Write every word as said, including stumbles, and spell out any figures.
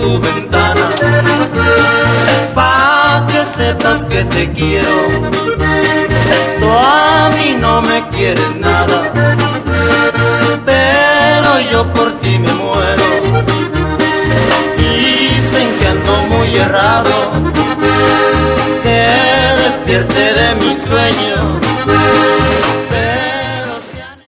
tu ventana, pa' que sepas que te quiero. Tú a mí no me quieres nada, pero yo por ti me muero. Dicen que ando muy errado, que despierte de mi sueño